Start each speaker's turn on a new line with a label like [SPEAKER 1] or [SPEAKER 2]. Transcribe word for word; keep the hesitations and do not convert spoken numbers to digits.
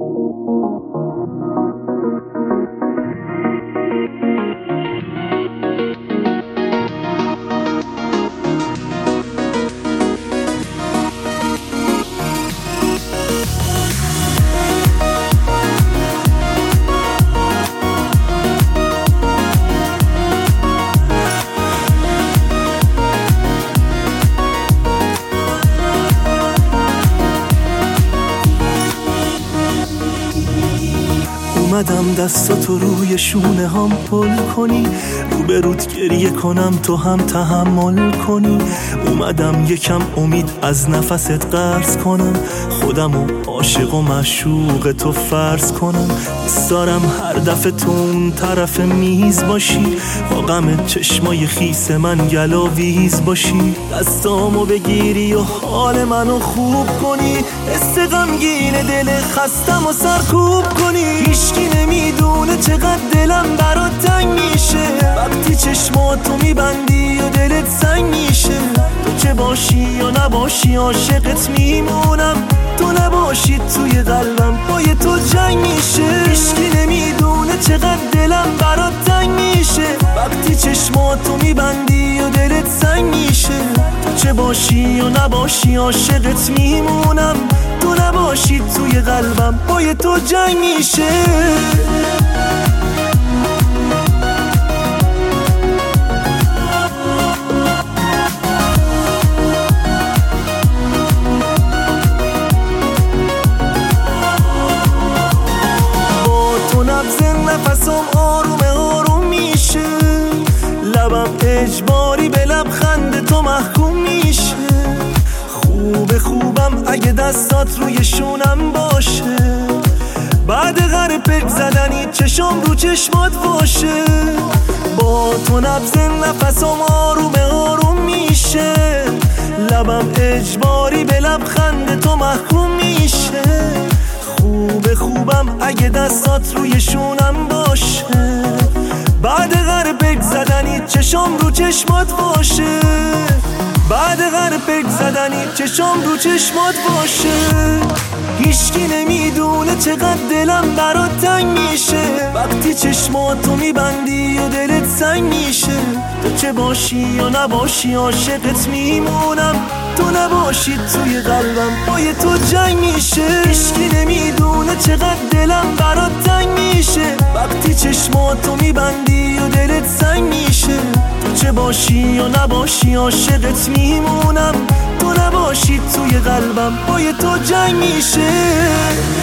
[SPEAKER 1] اومدم دستاتو روی شونه هم پل کنی، رو به رود گریه کنم تو هم تحمل کنی. اومدم یکم امید از نفست قرض کنم، خودمو عاشق و معشوق تو فرض کنم. دوست دارم هر دفعه تو اون طرف میز باشی، با غم چشمای خیس من گلاویز باشی. دستامو بگیری و حال منو خوب کنی، حس غمگین دل خستم و سرکوب کنی. هیچکی نمیدونه چقدر دلم برات تنگ میشه، وقتی چشماتو میبندی و دلت سنگ میشه. تو چه باشی یا نباشی عاشقت میمونم، تو نباشی توی قلبم با تو جنگ میشه. هیچکی نمیدونه چقدر دلم برات تنگ میشه، وقتی چشماتو میبندی و دلت سنگ میشه. تو چه باشی یا نباشی عاشقت میمونم، تو نباشی توی قلبم با تو جنگ میشه. نفسم آروم آروم میشه، لبم اجباری به لبخند تو محکوم میشه. خوب خوبم اگه دستات روی شونم باشه، بعد غرپک زدنی چشم رو چشمات باشه. با تو نبض نفسم آروم آروم میشه، لبم اجباری به لبخند تو محکوم میشه. خوب خوبم اگه دستات روی شونم باشه، بعد غرپک زدنی چشم رو چشمات باشه. بعد غرپک زدنی چشم رو چشمات باشه. هیچکی نمیدونه چقدر دلم برات تنگ میشه، وقتی چشماتو میبندی و دلت سنگ میشه. تو چه باشی یا نباشی عاشقت میمونم، تو نباشی توی قلبم با تو جنگ میشه. هیچکی نمیدونه چقدر دلم برات تنگ میشه، وقتی چشماتو میبندی و دلت سنگ میشه. تو چه باشی یا نباشی عاشقت میمونم، تو نباشی توی قلبم با تو جنگ میشه.